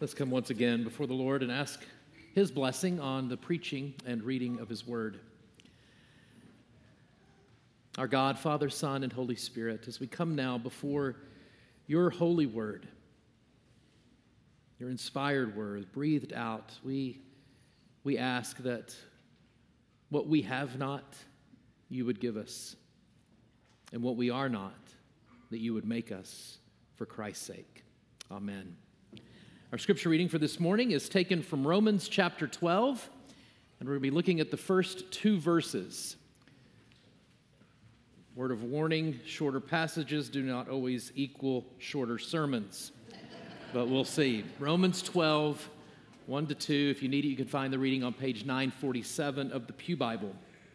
Let's come once again before the Lord and ask His blessing on the preaching and reading of His Word. Our God, Father, Son, and Holy Spirit, as we come now before Your holy Word, Your inspired Word, breathed out, we ask that what we have not, You would give us, and what we are not, that You would make us for Christ's sake. Amen. Our scripture reading for this morning is taken from Romans chapter 12, and we're going to be looking at the first two verses. Word of warning, shorter passages do not always equal shorter sermons, but we'll see. Romans 12, 1 to 2. If you need it, you can find the reading on page 947 of the Pew Bible.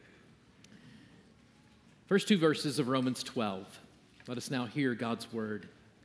First two verses of Romans 12. Let us now hear God's word.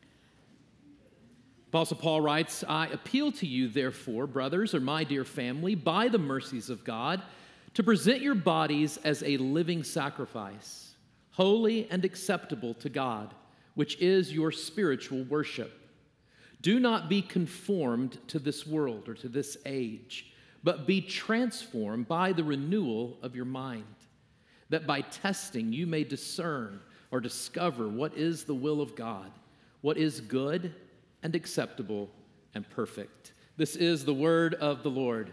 Apostle Paul writes, I appeal to you, therefore, brothers, or my dear family, by the mercies of God, to present your bodies as a living sacrifice, holy and acceptable to God, which is your spiritual worship. Do not be conformed to this world or to this age, but be transformed by the renewal of your mind, that by testing you may discern or discover what is the will of God, what is good and acceptable and perfect. This is the word of the Lord.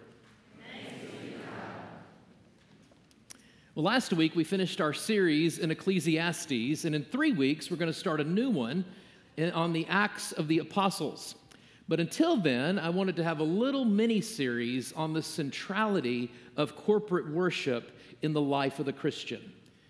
Well, last week we finished our series in Ecclesiastes, and in 3 weeks we're going to start a new one on the Acts of the Apostles. But until then, I wanted to have a little mini-series on the centrality of corporate worship in the life of the Christian.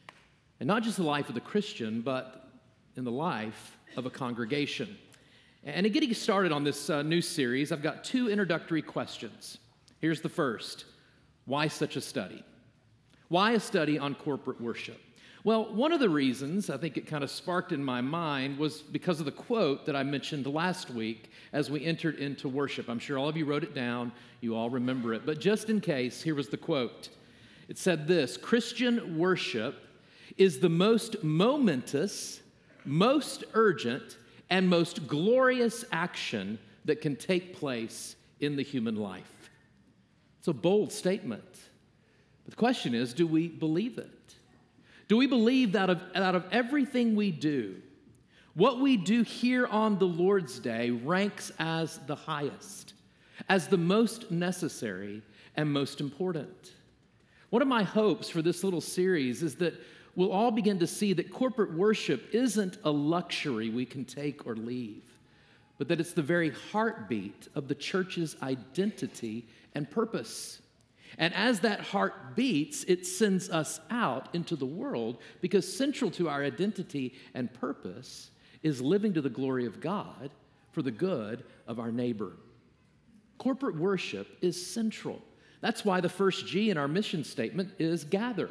And not just the life of the Christian, but in the life of a congregation. And in getting started on this new series, I've got 2 introductory questions. Here's the first. Why such a study? Why a study on corporate worship? Well, one of the reasons I think it kind of sparked in my mind was because of the quote that I mentioned last week as we entered into worship. I'm sure all of you wrote it down. You all remember it. But just in case, here was the quote. It said this: Christian worship is the most momentous, most urgent, and most glorious action that can take place in the human life. It's a bold statement. But the question is, do we believe it? Do we believe that out of everything we do, what we do here on the Lord's Day ranks as the highest, as the most necessary and most important? One of my hopes for this little series is that we'll all begin to see that corporate worship isn't a luxury we can take or leave, but that it's the very heartbeat of the church's identity and purpose. And as that heart beats, it sends us out into the world, because central to our identity and purpose is living to the glory of God for the good of our neighbor. Corporate worship is central. That's why the first G in our mission statement is gather.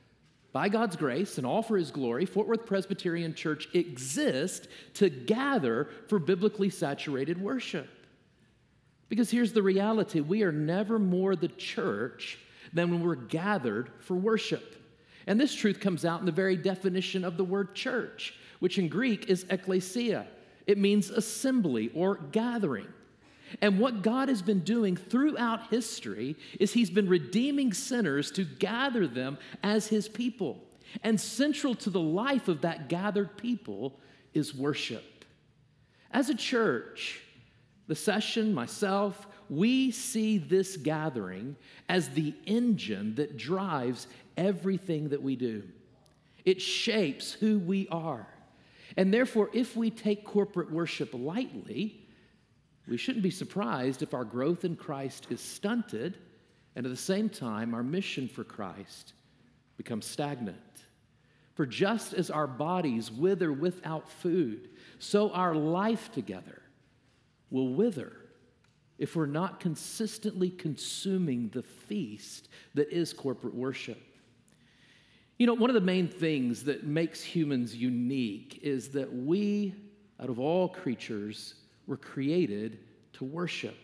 By God's grace and all for His glory, Fort Worth Presbyterian Church exists to gather for biblically saturated worship. Because here's the reality: we are never more the church than when we're gathered for worship. And this truth comes out in the very definition of the word church, which in Greek is ekklesia. It means assembly or gathering. And what God has been doing throughout history is He's been redeeming sinners to gather them as His people. And central to the life of that gathered people is worship. As a church, the session, myself, we see this gathering as the engine that drives everything that we do. It shapes who we are. And therefore, if we take corporate worship lightly, we shouldn't be surprised if our growth in Christ is stunted, and at the same time, our mission for Christ becomes stagnant. For just as our bodies wither without food, so our life together will wither if we're not consistently consuming the feast that is corporate worship. You know, one of the main things that makes humans unique is that we, out of all creatures, were created to worship.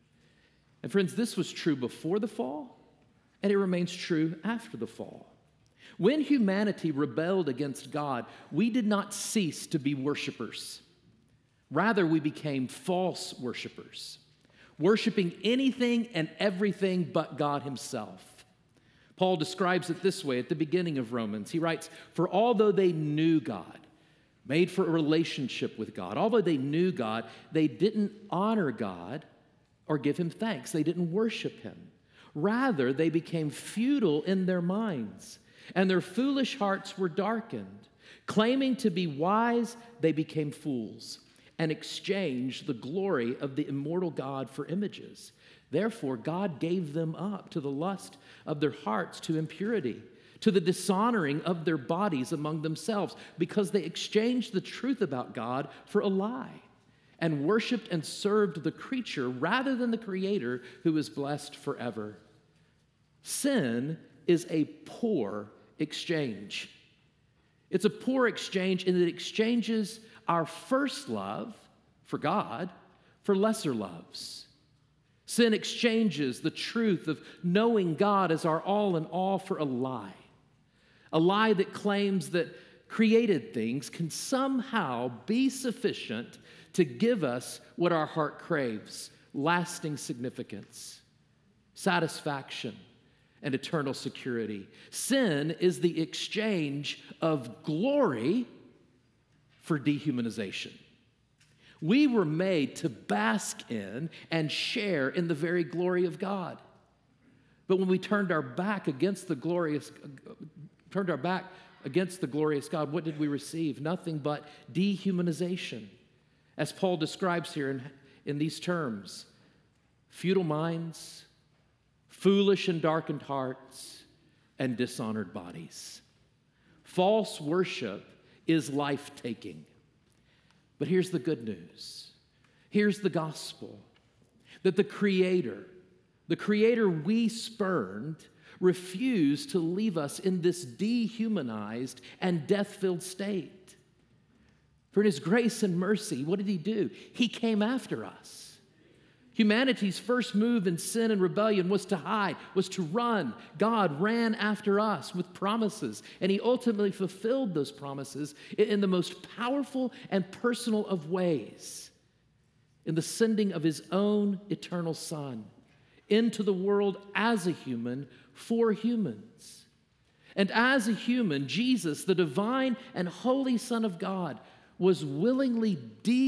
And friends, this was true before the fall, and it remains true after the fall. When humanity rebelled against God, we did not cease to be worshipers. Rather, we became false worshipers. worshiping anything and everything but God himself. Paul describes it this way at the beginning of Romans. He writes, "For although they knew God, made for a relationship with God, although they knew God, they didn't honor God or give him thanks. They didn't worship him. Rather, they became futile in their minds, and their foolish hearts were darkened. Claiming to be wise, they became fools and exchanged the glory of the immortal God for images. Therefore, God gave them up to the lust of their hearts, to impurity, to the dishonoring of their bodies among themselves, because they exchanged the truth about God for a lie, and worshiped and served the creature rather than the Creator, who is blessed forever." Sin is a poor exchange. It's a poor exchange in that it exchanges our first love for God for lesser loves. Sin exchanges the truth of knowing God as our all in all for a lie that claims that created things can somehow be sufficient to give us what our heart craves: lasting significance, satisfaction, and eternal security. Sin is the exchange of glory for dehumanization. We were made to bask in and share in the very glory of God. But when we turned our back against the glorious God, what did we receive? Nothing but dehumanization. As Paul describes here in these terms: futile minds, foolish and darkened hearts, and dishonored bodies. False worship is life-taking. But here's the good news. Here's the gospel: that the Creator we spurned, refused to leave us in this dehumanized and death-filled state. For in his grace and mercy, what did he do? He came after us. Humanity's first move in sin and rebellion was to hide, was to run. God ran after us with promises, and he ultimately fulfilled those promises in the most powerful and personal of ways, in the sending of his own eternal Son into the world as a human for humans. And as a human, Jesus, the divine and holy Son of God, was willingly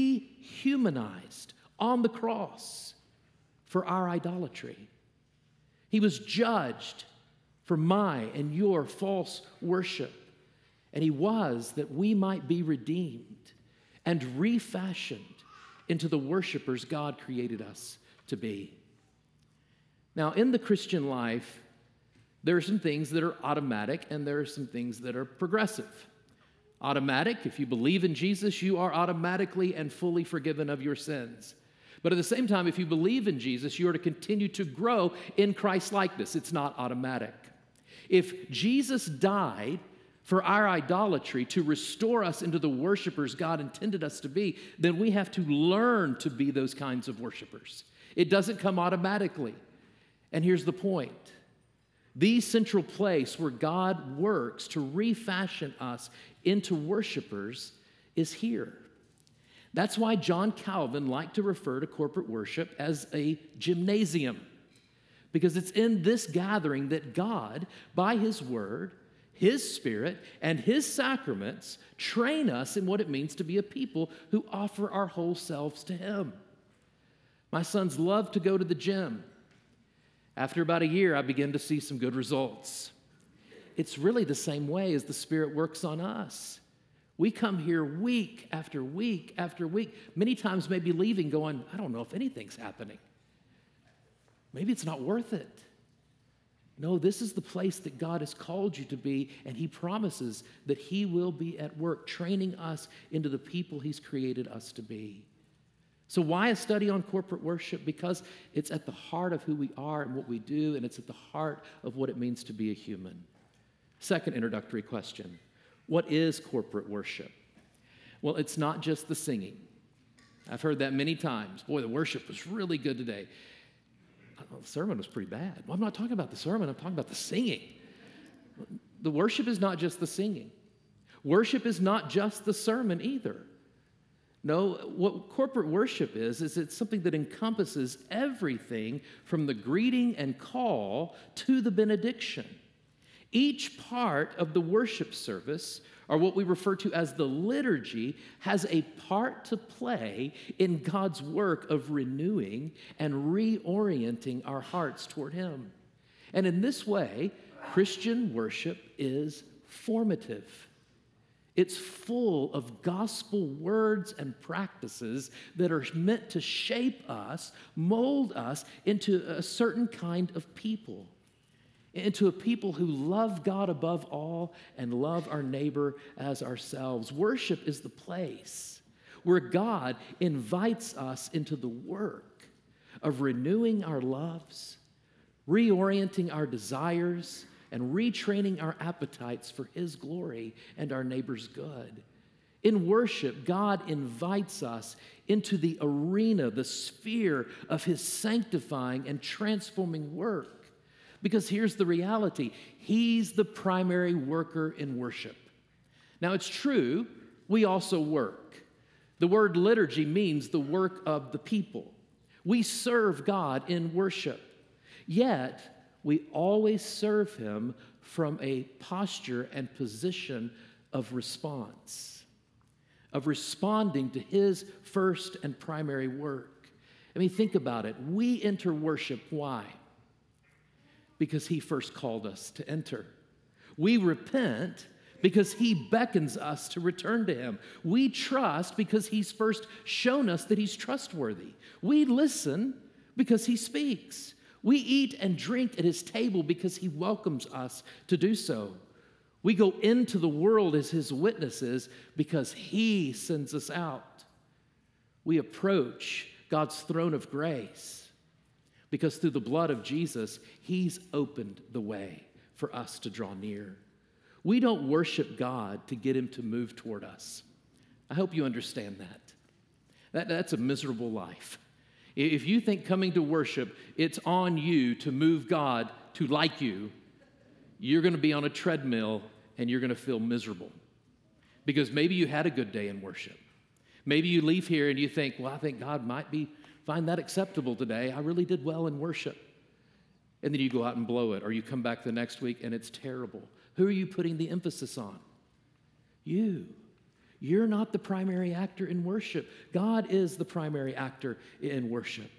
dehumanized on the cross for our idolatry. He was judged for my and your false worship. And he was that we might be redeemed and refashioned into the worshipers God created us to be. Now, in the Christian life, there are some things that are automatic and there are some things that are progressive. Automatic: if you believe in Jesus, you are automatically and fully forgiven of your sins. But at the same time, if you believe in Jesus, you are to continue to grow in Christ-likeness. It's not automatic. If Jesus died for our idolatry to restore us into the worshipers God intended us to be, then we have to learn to be those kinds of worshipers. It doesn't come automatically. And here's the point: the central place where God works to refashion us into worshipers is here. That's why John Calvin liked to refer to corporate worship as a gymnasium, because it's in this gathering that God, by his word, his Spirit, and his sacraments, train us in what it means to be a people who offer our whole selves to him. My sons love to go to the gym. After about a year, I begin to see some good results. It's really the same way as the Spirit works on us. We come here week after week after week, many times maybe leaving going, I don't know if anything's happening. Maybe it's not worth it. No, this is the place that God has called you to be, and he promises that he will be at work training us into the people he's created us to be. So why a study on corporate worship? Because it's at the heart of who we are and what we do, and it's at the heart of what it means to be a human. Second introductory question: what is corporate worship? Well, it's not just the singing. I've heard that many times. Boy, the worship was really good today. The sermon was pretty bad. Well, I'm not talking about the sermon, I'm talking about the singing. The worship is not just the singing. Worship is not just the sermon either. No, what corporate worship is it's something that encompasses everything from the greeting and call to the benediction. Each part of the worship service, or what we refer to as the liturgy, has a part to play in God's work of renewing and reorienting our hearts toward Him. And in this way, Christian worship is formative. It's full of gospel words and practices that are meant to shape us, mold us into a certain kind of people, into a people who love God above all and love our neighbor as ourselves. Worship is the place where God invites us into the work of renewing our loves, reorienting our desires, and retraining our appetites for His glory and our neighbor's good. In worship, God invites us into the arena, the sphere of His sanctifying and transforming work. Because here's the reality: He's the primary worker in worship. Now, it's true, we also work. The word liturgy means the work of the people. We serve God in worship. Yet, we always serve Him from a posture and position of response, of responding to His first and primary work. I mean, think about it. We enter worship. Why? Because He first called us to enter. We repent because He beckons us to return to Him. We trust because He's first shown us that He's trustworthy. We listen because He speaks. We eat and drink at His table because He welcomes us to do so. We go into the world as His witnesses because He sends us out. We approach God's throne of grace because through the blood of Jesus, He's opened the way for us to draw near. We don't worship God to get Him to move toward us. I hope you understand that. That's a miserable life. If you think coming to worship, it's on you to move God to like you, you're going to be on a treadmill and you're going to feel miserable. Because maybe you had a good day in worship. Maybe you leave here and you think, well, I think God might find that acceptable today. I really did well in worship. And then you go out and blow it, or you come back the next week and it's terrible. Who are you putting the emphasis on? You. You're not the primary actor in worship. God is the primary actor in worship.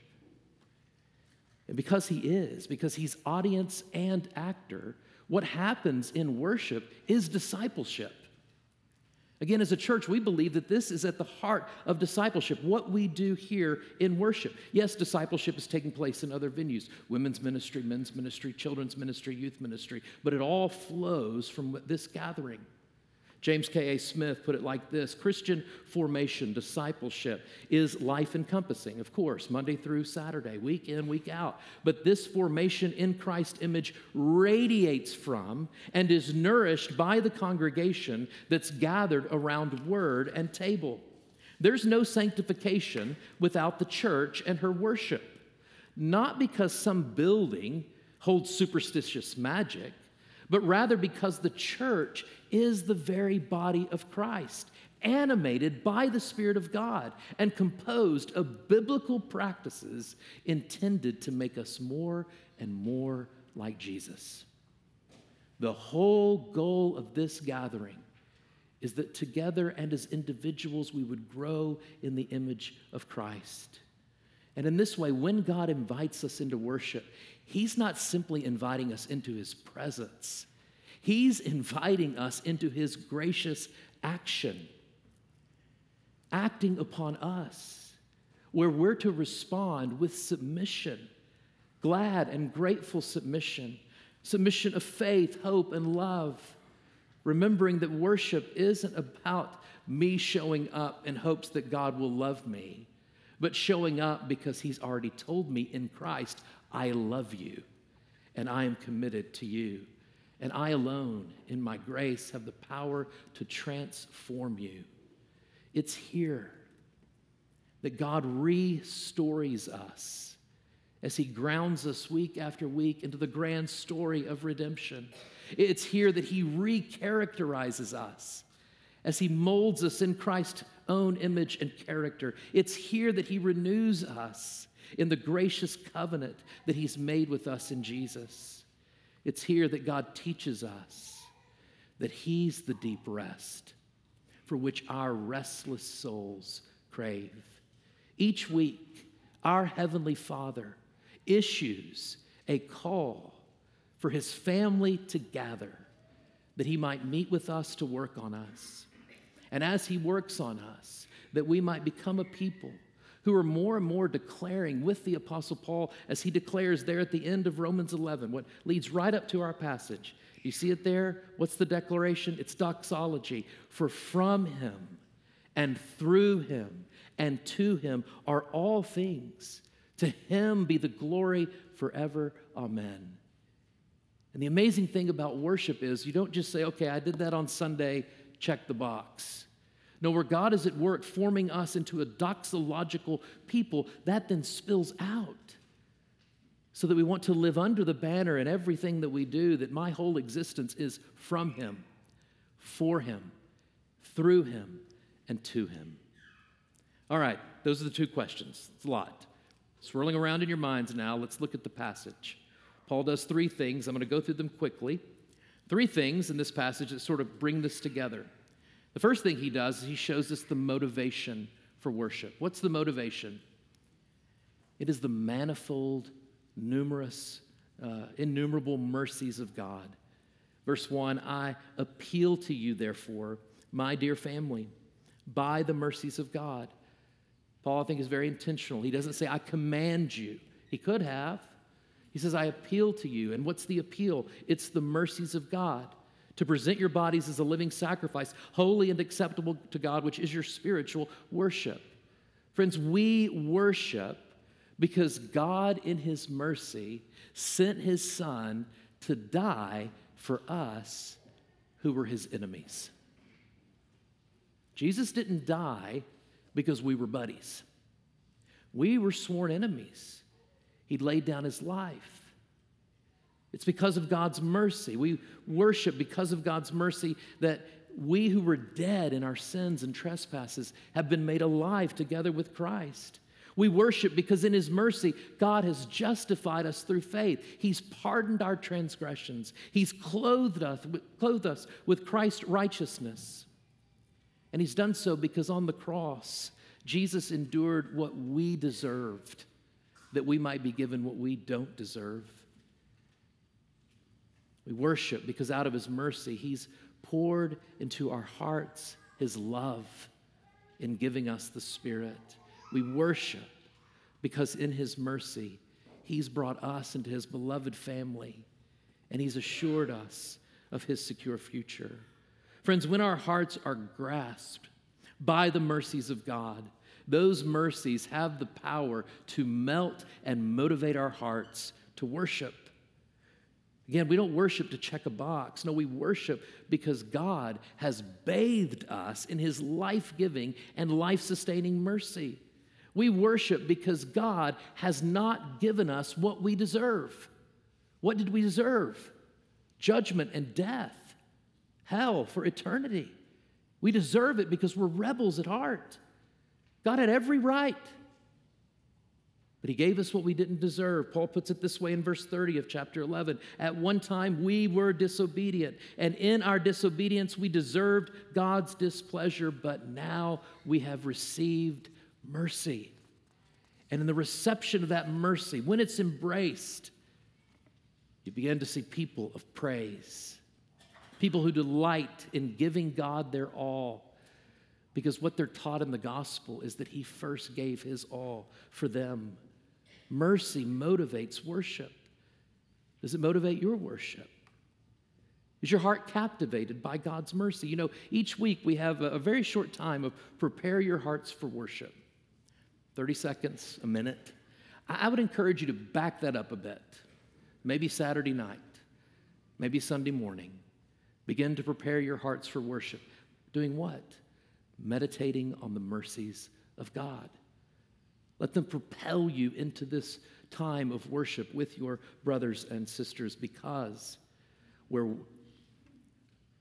And because He's audience and actor, what happens in worship is discipleship. Again, as a church, we believe that this is at the heart of discipleship, what we do here in worship. Yes, discipleship is taking place in other venues, women's ministry, men's ministry, children's ministry, youth ministry, but it all flows from this gathering. James K.A. Smith put it like this: Christian formation, discipleship, is life-encompassing, of course, Monday through Saturday, week in, week out. But this formation in Christ's image radiates from and is nourished by the congregation that's gathered around word and table. There's no sanctification without the church and her worship. Not because some building holds superstitious magic, but rather because the church is the very body of Christ, animated by the Spirit of God and composed of biblical practices intended to make us more and more like Jesus. The whole goal of this gathering is that together and as individuals we would grow in the image of Christ. And in this way, when God invites us into worship, He's not simply inviting us into His presence. He's inviting us into His gracious action, acting upon us, where we're to respond with submission, glad and grateful submission of faith, hope, and love, remembering that worship isn't about me showing up in hopes that God will love me, but showing up because He's already told me in Christ, I love you, and I am committed to you. And I alone, in my grace, have the power to transform you. It's here that God restores us as He grounds us week after week into the grand story of redemption. It's here that He recharacterizes us as he molds us in Christ's own image and character. It's here that he renews us in the gracious covenant that he's made with us in Jesus. It's here that God teaches us that he's the deep rest for which our restless souls crave. Each week, our Heavenly Father issues a call for his family to gather, that he might meet with us to work on us. And as he works on us, that we might become a people who are more and more declaring with the Apostle Paul, as he declares there at the end of Romans 11, what leads right up to our passage. You see it there? What's the declaration? It's doxology. For from him and through him and to him are all things. To him be the glory forever. Amen. And the amazing thing about worship is you don't just say, okay, I did that on Sunday, check the box. No, where God is at work forming us into a doxological people, that then spills out so that we want to live under the banner in everything that we do, that my whole existence is from him, for him, through him, and to him. All right, those are the two questions. It's a lot. Swirling around in your minds now, let's look at the passage. Paul does three things. I'm going to go through them quickly. Three things in this passage that sort of bring this together. The first thing he does is he shows us the motivation for worship. What's the motivation? It is the manifold, numerous, innumerable mercies of God. Verse 1, I appeal to you, therefore, my dear family, by the mercies of God. Paul, I think, is very intentional. He doesn't say, I command you. He could have. He says, I appeal to you. And what's the appeal? It's the mercies of God. To present your bodies as a living sacrifice, holy and acceptable to God, which is your spiritual worship. Friends, we worship because God, in his mercy, sent his Son to die for us who were his enemies. Jesus didn't die because we were buddies. We were sworn enemies. He laid down his life. It's because of God's mercy. We worship because of God's mercy that we who were dead in our sins and trespasses have been made alive together with Christ. We worship because in his mercy, God has justified us through faith. He's pardoned our transgressions. He's clothed us with Christ's righteousness. And he's done so because on the cross, Jesus endured what we deserved, that we might be given what we don't deserve. We worship because out of his mercy, he's poured into our hearts his love in giving us the Spirit. We worship because in his mercy, he's brought us into his beloved family, and he's assured us of his secure future. Friends, when our hearts are grasped by the mercies of God, those mercies have the power to melt and motivate our hearts to worship. Again, we don't worship to check a box. No, we worship because God has bathed us in his life-giving and life-sustaining mercy. We worship because God has not given us what we deserve. What did we deserve? Judgment and death, hell for eternity. We deserve it because we're rebels at heart. God had every right, but he gave us what we didn't deserve. Paul puts it this way in verse 30 of chapter 11. At one time, we were disobedient, and in our disobedience, we deserved God's displeasure, but now we have received mercy. And in the reception of that mercy, when it's embraced, you begin to see people of praise, people who delight in giving God their all, because what they're taught in the gospel is that he first gave his all for them. Mercy motivates worship. Does it motivate your worship? Is your heart captivated by God's mercy? You know, each week we have a very short time of prepare your hearts for worship. 30 seconds, a minute. I would encourage you to back that up a bit. Maybe Saturday night, maybe Sunday morning. Begin to prepare your hearts for worship. Doing what? Meditating on the mercies of God. Let them propel you into this time of worship with your brothers and sisters, because where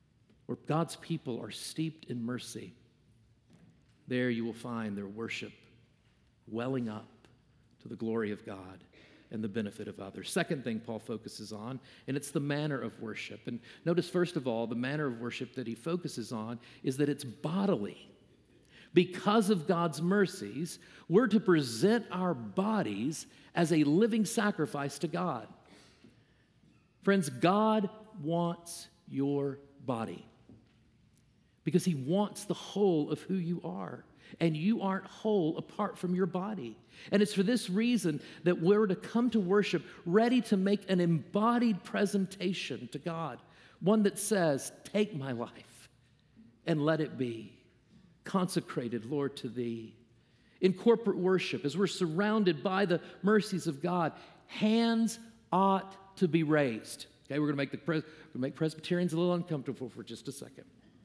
where God's people are steeped in mercy, there you will find their worship welling up to the glory of God and the benefit of others. Second thing Paul focuses on, and it's the manner of worship. And notice, first of all, the manner of worship that he focuses on is that it's bodily. Because of God's mercies, we're to present our bodies as a living sacrifice to God. Friends, God wants your body because he wants the whole of who you are. And you aren't whole apart from your body. And it's for this reason that we're to come to worship ready to make an embodied presentation to God, one that says, take my life and let it be consecrated, Lord, to thee. In corporate worship, as we're surrounded by the mercies of God, hands ought to be raised. Okay, we're going to make Presbyterians a little uncomfortable for just a second.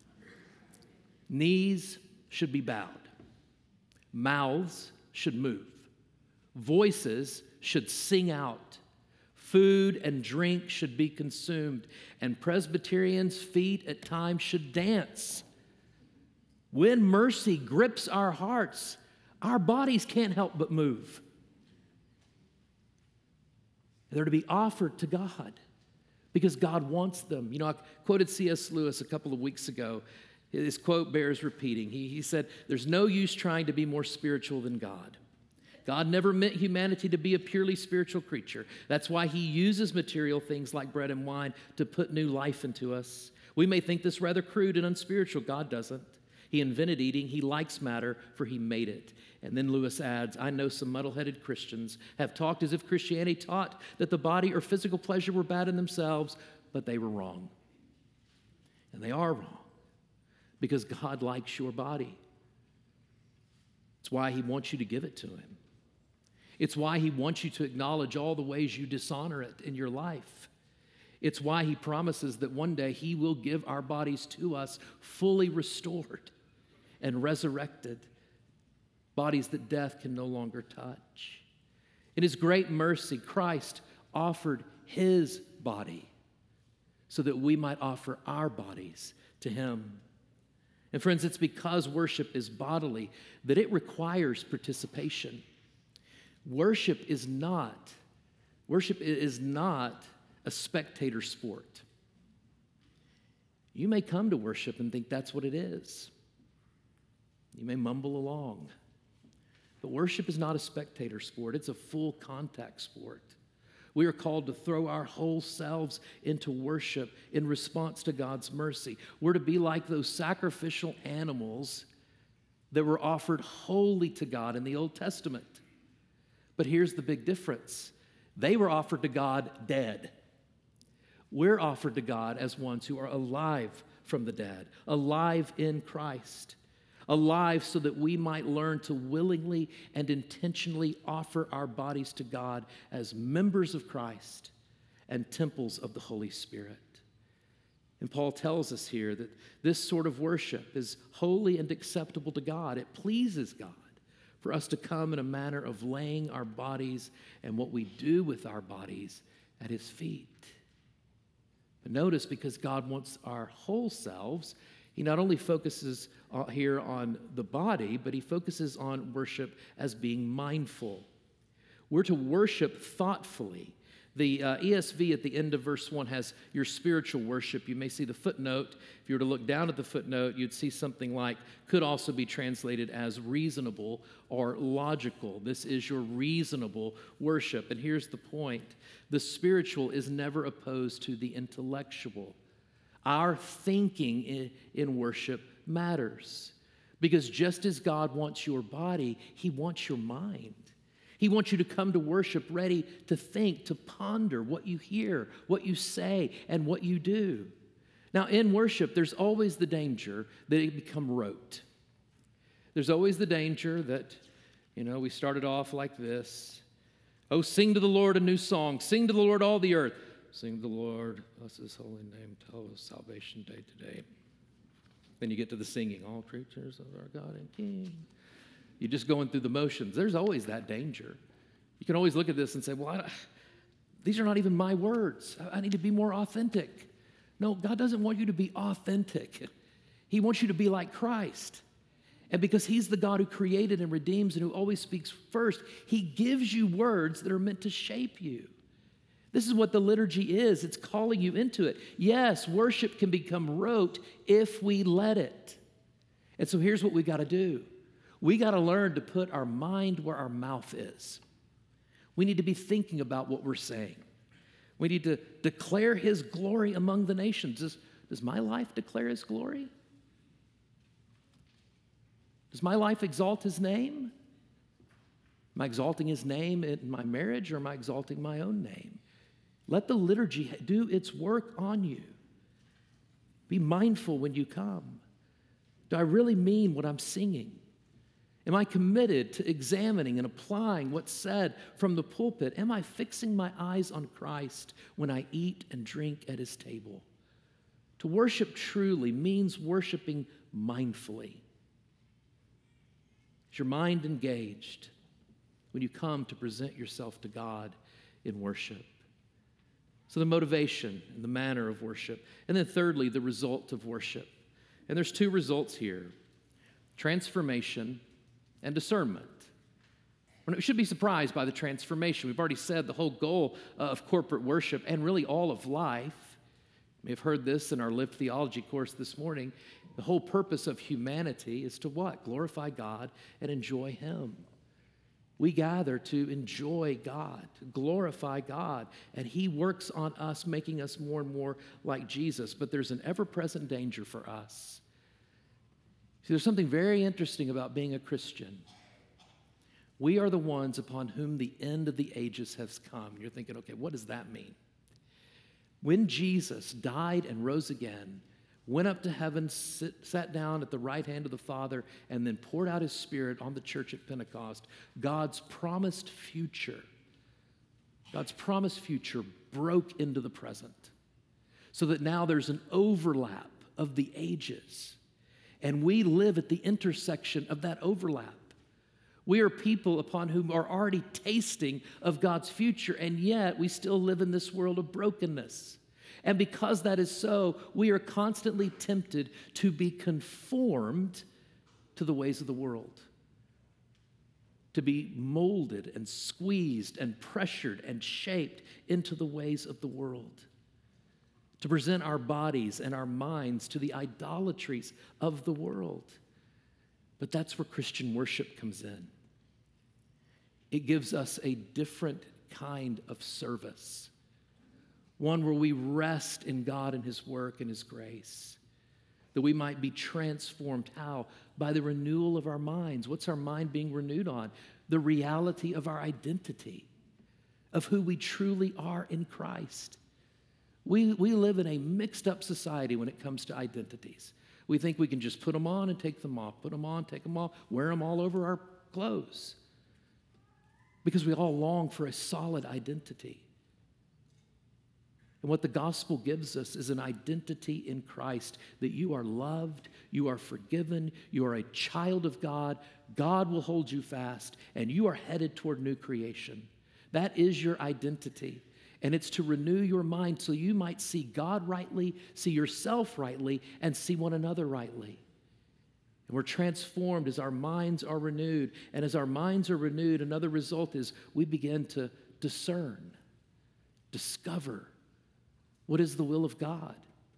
Knees should be bowed. Mouths should move. Voices should sing out. Food and drink should be consumed. And Presbyterians' feet at times should dance. When mercy grips our hearts, our bodies can't help but move. They're to be offered to God because God wants them. You know, I quoted C.S. Lewis a couple of weeks ago. His quote bears repeating. He said, there's no use trying to be more spiritual than God. God never meant humanity to be a purely spiritual creature. That's why he uses material things like bread and wine to put new life into us. We may think this rather crude and unspiritual. God doesn't. He invented eating. He likes matter, for he made it. And then Lewis adds, I know some muddle-headed Christians have talked as if Christianity taught that the body or physical pleasure were bad in themselves, but they were wrong. And they are wrong. Because God likes your body. It's why he wants you to give it to him. It's why he wants you to acknowledge all the ways you dishonor it in your life. It's why he promises that one day he will give our bodies to us fully restored and resurrected, bodies that death can no longer touch. In his great mercy, Christ offered his body so that we might offer our bodies to him. And friends, it's because worship is bodily that it requires participation. Worship is not a spectator sport. You may come to worship and think that's what it is. You may mumble along. But worship is not a spectator sport. It's a full contact sport. We are called to throw our whole selves into worship in response to God's mercy. We're to be like those sacrificial animals that were offered wholly to God in the Old Testament. But here's the big difference. They were offered to God dead. We're offered to God as ones who are alive from the dead, alive in Christ. Alive so that we might learn to willingly and intentionally offer our bodies to God as members of Christ and temples of the Holy Spirit. And Paul tells us here that this sort of worship is holy and acceptable to God. It pleases God for us to come in a manner of laying our bodies and what we do with our bodies at his feet. But notice, because God wants our whole selves, he not only focuses here on the body, but he focuses on worship as being mindful. We're to worship thoughtfully. The ESV at the end of verse 1 has your spiritual worship. You may see the footnote. If you were to look down at the footnote, you'd see something like, could also be translated as reasonable or logical. This is your reasonable worship. And here's the point. The spiritual is never opposed to the intellectual. Our thinking in worship matters because just as God wants your body, he wants your mind. He wants you to come to worship ready to think, to ponder what you hear, what you say, and what you do. Now, in worship, there's always the danger that it become rote. There's always the danger that, we started off like this. Oh, sing to the Lord a new song. Sing to the Lord all the earth. Sing to the Lord, bless his holy name, tell us salvation day to day. Then you get to the singing, all creatures of our God and King. You're just going through the motions. There's always that danger. You can always look at this and say, well, these are not even my words. I need to be more authentic. No, God doesn't want you to be authentic. He wants you to be like Christ. And because he's the God who created and redeems and who always speaks first, he gives you words that are meant to shape you. This is what the liturgy is. It's calling you into it. Yes, worship can become rote if we let it. And so here's what we got to do. We got to learn to put our mind where our mouth is. We need to be thinking about what we're saying. We need to declare his glory among the nations. Does my life declare his glory? Does my life exalt his name? Am I exalting his name in my marriage, or am I exalting my own name? Let the liturgy do its work on you. Be mindful when you come. Do I really mean what I'm singing? Am I committed to examining and applying what's said from the pulpit? Am I fixing my eyes on Christ when I eat and drink at his table? To worship truly means worshiping mindfully. Is your mind engaged when you come to present yourself to God in worship? So the motivation and the manner of worship. And then thirdly, the result of worship. And there's two results here: transformation and discernment. We should be surprised by the transformation. We've already said the whole goal of corporate worship, and really all of life, you may have heard this in our Lived Theology course this morning, the whole purpose of humanity is to what? Glorify God and enjoy him. We gather to enjoy God, to glorify God, and he works on us, making us more and more like Jesus. But there's an ever-present danger for us. See, there's something very interesting about being a Christian. We are the ones upon whom the end of the ages has come. You're thinking, okay, what does that mean? When Jesus died and rose again, went up to heaven, sat down at the right hand of the Father, and then poured out his Spirit on the church at Pentecost, God's promised future broke into the present, so that now there's an overlap of the ages, and we live at the intersection of that overlap. We are people upon whom are already tasting of God's future, and yet we still live in this world of brokenness. And because that is so, we are constantly tempted to be conformed to the ways of the world, to be molded and squeezed and pressured and shaped into the ways of the world, to present our bodies and our minds to the idolatries of the world. But that's where Christian worship comes in. It gives us a different kind of service. One where we rest in God and his work and his grace, that we might be transformed. How? By the renewal of our minds. What's our mind being renewed on? The reality of our identity, of who we truly are in Christ. We live in a mixed up society when it comes to identities. We think we can just put them on and take them off, put them on, take them off, wear them all over our clothes, because we all long for a solid identity. And what the gospel gives us is an identity in Christ, that you are loved, you are forgiven, you are a child of God, God will hold you fast, and you are headed toward new creation. That is your identity. And it's to renew your mind so you might see God rightly, see yourself rightly, and see one another rightly. And we're transformed as our minds are renewed. And as our minds are renewed, another result is we begin to discern, discover what is the will of God.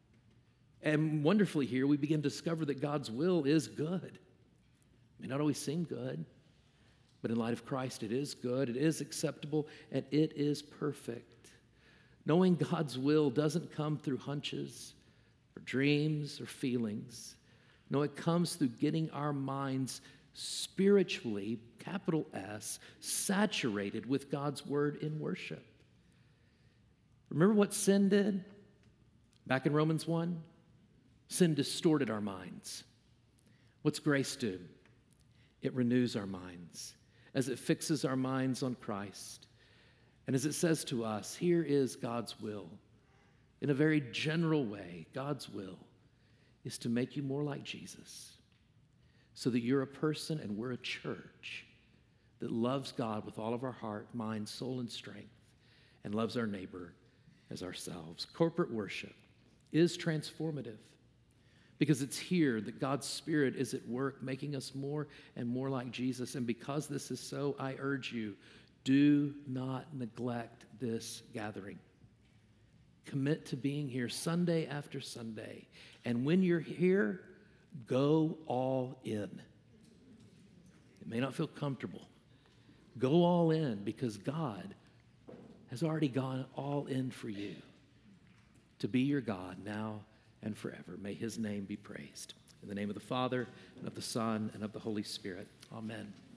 And wonderfully here, we begin to discover that God's will is good. It may not always seem good, but in light of Christ, it is good, it is acceptable, and it is perfect. Knowing God's will doesn't come through hunches or dreams or feelings. No, it comes through getting our minds spiritually, capital S, saturated with God's word in worship. Remember what sin did? Back in Romans 1, sin distorted our minds. What's grace do? It renews our minds as it fixes our minds on Christ. And as it says to us, here is God's will. In a very general way, God's will is to make you more like Jesus, so that you're a person and we're a church that loves God with all of our heart, mind, soul, and strength, and loves our neighbor as ourselves. Corporate worship is transformative because it's here that God's Spirit is at work making us more and more like Jesus. And because this is so, I urge you, do not neglect this gathering. Commit to being here Sunday after Sunday. And when you're here, go all in. It may not feel comfortable. Go all in because God has already gone all in for you to be your God now and forever. May his name be praised. In the name of the Father, and of the Son, and of the Holy Spirit. Amen.